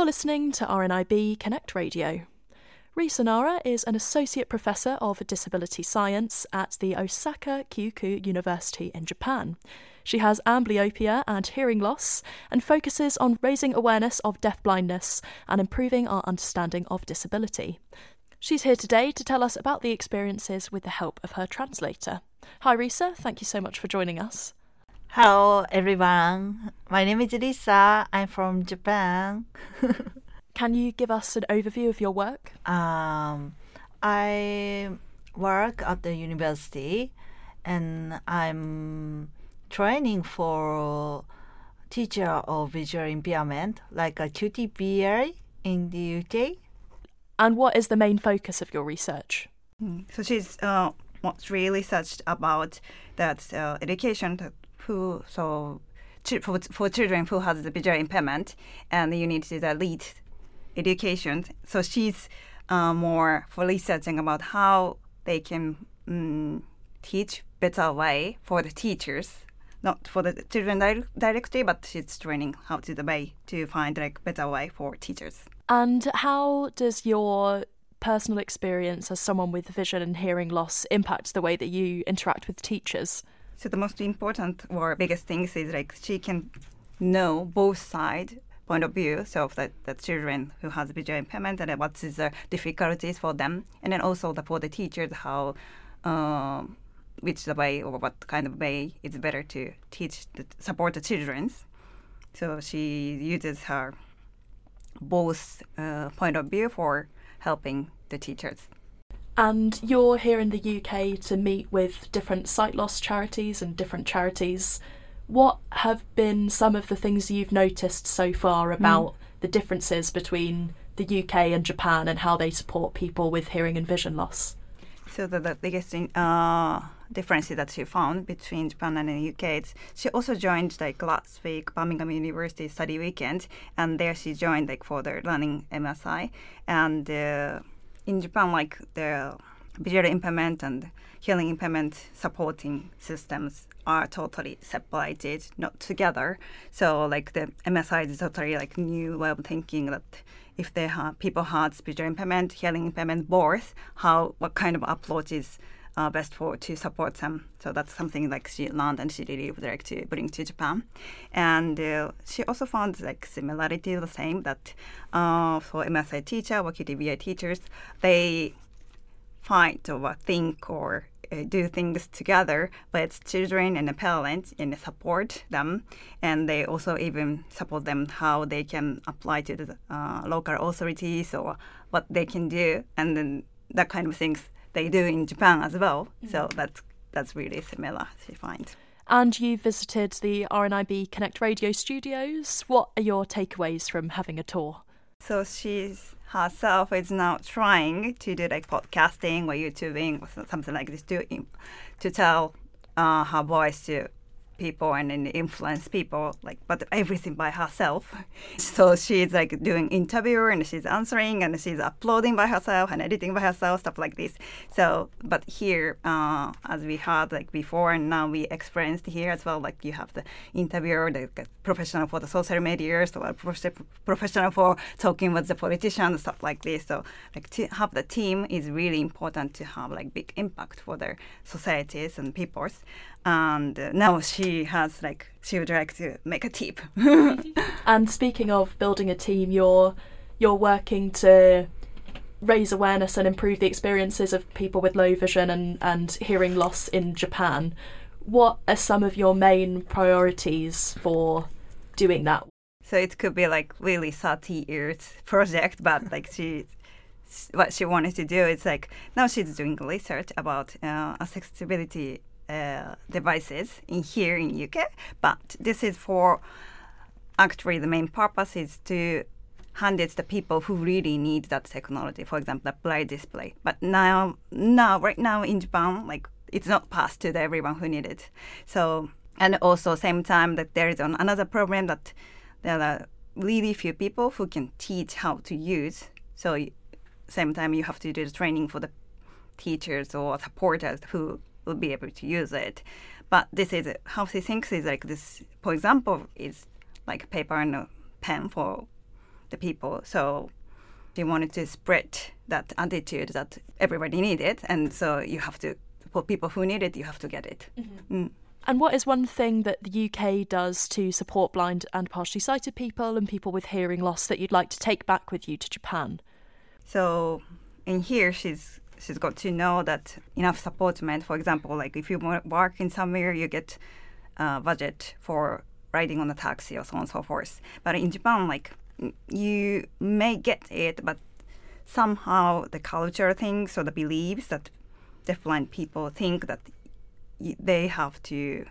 You're listening to RNIB Connect Radio. Rie Sonara is an Associate Professor of Disability Science at the Osaka Kyukyu University in Japan. She has amblyopia and hearing loss and focuses on raising awareness of deafblindness and improving our understanding of disability. She's here today to tell us about the experiences with the help of her translator. Hi Risa, thank you so much for joining us. Hello everyone, my name is Risa, I'm from Japan. Can you give us an overview of your work? I work at the university and I'm training for teacher of visual impairment, like a QTPI in the UK. And what is the main focus of your research? So she's really researched about that education for children who has the visual impairment, and you need to lead education. So she's more for researching about how they can teach better way for the teachers, not for the children directly, but she's training how to the way to find better way for teachers. And how does your personal experience as someone with vision and hearing loss impact the way that you interact with teachers? So the most important or biggest things is she can know both sides point of view, so of the children who has visual impairment and what is the difficulties for them, and then also for the teachers how which the way or what kind of way is better to teach support the children. So she uses her both point of view for helping the teachers. And you're here in the UK to meet with different sight loss charities and different charities. What have been some of the things you've noticed so far about the differences between the UK and Japan and how they support people with hearing and vision loss? So the biggest differences that she found between Japan and the UK is she also joined last week Birmingham University study weekend, and there she joined for the learning MSI. And in Japan, the visual impairment and hearing impairment supporting systems are totally separated, not together. So the MSI is totally new way of thinking that if they have people has visual impairment, hearing impairment both, what kind of approach is best to support them. So that's something she learned and she really would like to bring to Japan. And she also found similarity the same that for MSI teacher or QTBI teachers, they fight or think or do things together with children and the parents and support them, and they also even support them how they can apply to the local authorities or what they can do, and then that kind of things they do in Japan as well. So that's really similar, she finds. And you visited the RNIB Connect Radio studios. What are your takeaways from having a tour? So she's herself is now trying to do podcasting or YouTubing or something like this to tell her voice to people and then influence people, but everything by herself. So she's doing interview and she's answering and she's uploading by herself and editing by herself, stuff like this. So, but here, as we heard before, and now we experienced here as well, you have the interviewer, the professional for the social media, so a professional for talking with the politicians, stuff like this. So to have the team is really important to have big impact for their societies and peoples. And now she has she would like to make a team. And speaking of building a team, you're working to raise awareness and improve the experiences of people with low vision and hearing loss in Japan. What are some of your main priorities for doing that? So it could be really 30 years project, but what she wanted to do is now she's doing research about accessibility devices here in UK, but this is for actually the main purpose is to hand it to the people who really need that technology, for example the braille display. But right now in Japan, it's not passed to everyone who need it. So, and also same time that there is another problem that there are really few people who can teach how to use. So same time you have to do the training for the teachers or supporters who will be able to use it. But this is how she thinks is this, for example, is paper and a pen for the people. So she wanted to spread that attitude that everybody needed, and so you have to, for people who need it, you have to get it. And what is one thing that the UK does to support blind and partially sighted people and people with hearing loss that you'd like to take back with you to Japan? So in here, she's got to know that enough supportment. For example, like if you work in somewhere, you get budget for riding on a taxi or so on and so forth. But in Japan, like you may get it, but somehow the culture things or the beliefs that deafblind people think that they have to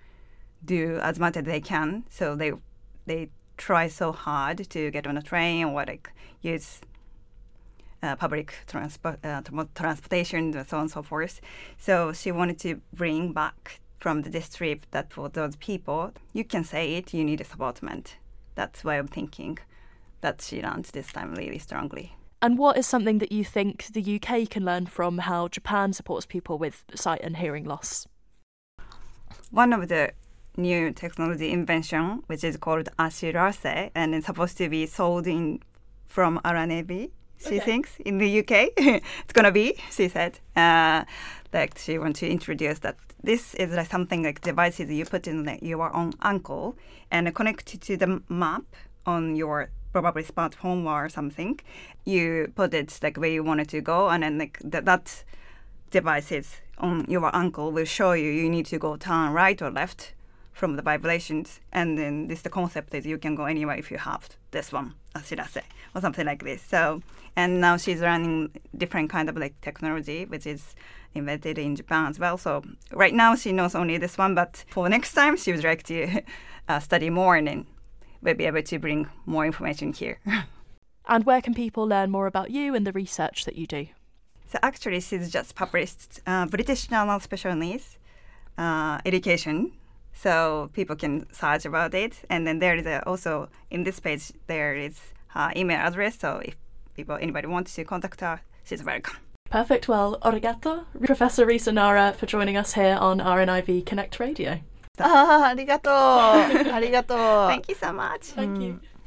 do as much as they can. So they try so hard to get on a train or like use public transportation and so on and so forth. So she wanted to bring back from this trip that for those people, you can say it, you need a supportment. That's why I'm thinking that she learned this time really strongly. And what is something that you think the UK can learn from how Japan supports people with sight and hearing loss? One of the new technology invention, which is called Ashirase, and it's supposed to be sold from Aranebi, she thinks, in the UK. It's going to be, she said. Like she wants to introduce that this is like something like devices you put in your own ankle and connect it to the map on your probably smartphone or something. You put it like where you want it to go, and then like that devices on your ankle will show you need to go turn right or left from the vibrations. And then the concept is you can go anywhere if you have this one, Ashirase, or something like this. So, and now she's running different kind of like technology, which is invented in Japan as well. So right now she knows only this one, but for next time she would like to study more and then we'll be able to bring more information here. And where can people learn more about you and the research that you do? So actually she's just published British Journal Special Needs Education. So people can search about it. And then there is also, in this page, there is her email address. So if anybody wants to contact her, she's welcome. Perfect. Well, arigato, Professor Risa Nara, for joining us here on RNIB Connect Radio. Arigato. Arigato. Thank you so much. Thank you.